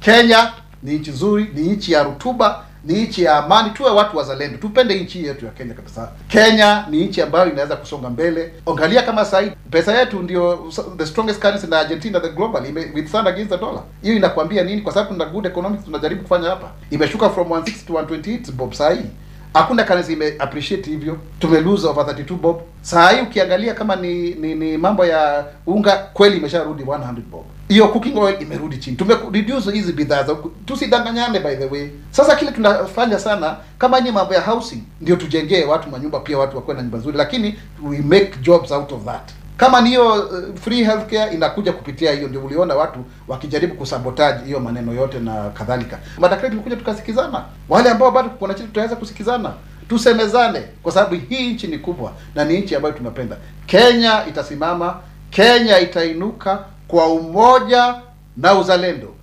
Kenya ni nchi nzuri, ni nchi ya rutuba, ni nchi ya amani. Tuwe watu wazalendo, tupende nchi yetu ya Kenya kabisa. Kenya ni nchi ambayo inaweza kusonga mbele. Angalia kama sasa pesa yetu ndio the strongest currency na Argentina the global withstand against the dollar. Hiyo inakwambia nini? Kwa sababu tuna good economics tunajaribu kufanya hapa. Imeshuka from 160 to 128 bob sasa. Hakuna currency ime appreciate hivyo. Tume lose over 32 bob. Sasa ukiangalia kama ni mambo ya unga kweli imesharudi 100 bob. Hiyo cooking oil imerudi chini. Tume reduce hizi bidhaa. Tusidanganyane by the way. Sasa kile tunafanya sana kama ni mambo ya housing ndio tujengee watu manyumba, pia watu wakuwe na nyumba nzuri, lakini we make jobs out of that. Kama ni hiyo free healthcare inakuja kupitia hiyo, ndio uliona watu wakijaribu kusabotage hiyo maneno yote na kadhalika. Madaktari tulikuja tukasikizana. Wale ambao bado kuna kitu tutaweza kusikizana. Tusemezane kwa sababu hii nchi ni kubwa na ni nchi ambayo tunapenda. Kenya itasimama, Kenya itainuka kwa umoja na uzalendo.